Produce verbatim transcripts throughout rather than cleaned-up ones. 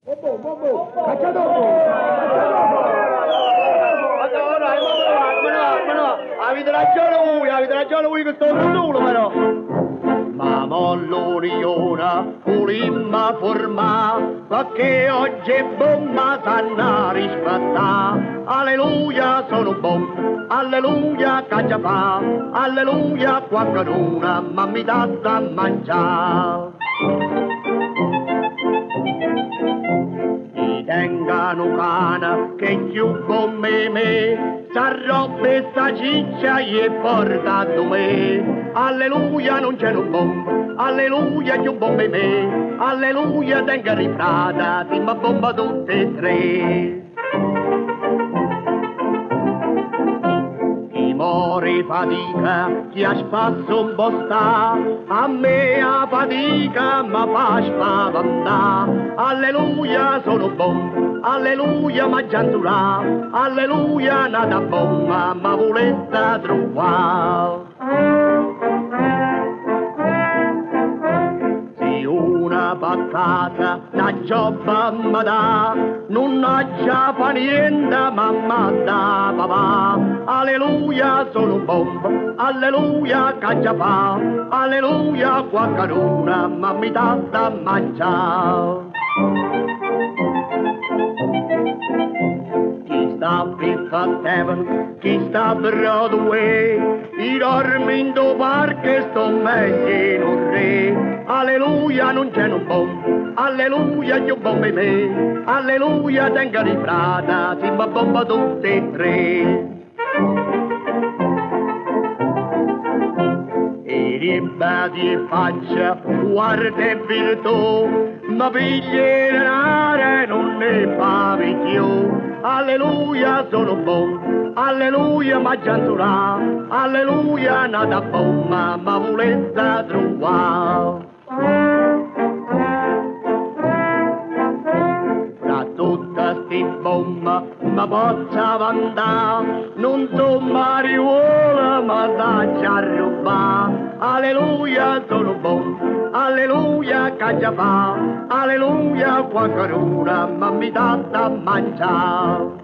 Bobo, bobo, cacciadopo! Cacciadopo! Allora, ma no, avete ragione voi, avete ragione voi che sto solo però! Ma moll'uniona, volimma formà, perché oggi è bomba sanna rispettà. Alleluia, sono bom, alleluia, caccia fa, alleluia, qualcununa, ma mi dà da mangiare. Tengano cana che più come me s'arrobbe sta ciccia e porta da me. Alleluia non c'è un bom, alleluia più bombe me, alleluia tenga rifrada, timba bomba tutte e tre. Chi muore fatica, chi ha spasso un po' sta, a me a fatica ma fa spaventà. Alleluia sono bom, alleluia ma gianturà, alleluia nata bomba ma voletta trovare. Se una baccata la giobba mi dà, non ha già fa niente mamma da papà. Alleluia sono bom, alleluia caccia fa, alleluia qualcununa ma mi dà da mangiare. Chi sta per heaven, chi sta per Broadway, i dormi in do parche sto meglio in un re. Alleluia non c'è un bom, alleluia io bombe me, alleluia tenga rifrada, si ma bomba tutte e tre. E ribadi e faccia, guarda e virtù, ma piglie denare non ne pavi più. Alleluia sono bom, alleluia ma gianturà, alleluia nata bomba ma voletta trovare. Fra tutta sti bomba ma pozza vandà, non so mariuola ma da già rubà. Alleluia sono bom, alleluia caccia fa, alleluia qualcununa ma mi dà da mangiare.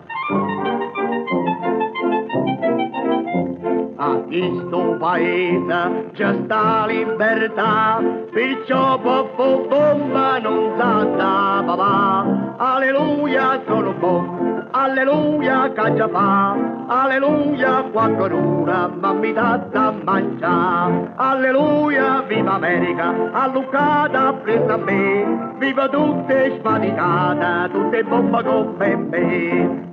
A questo paese c'è sta libertà, perciò poppo bomba non sa da papà. Alleluia sono bom, alleluia caccia fa, alleluia qualcununa ma mi dà da mangiare. Alleluia viva America, allucata presa a me, viva tutte sfaticate, tutte bombe come me.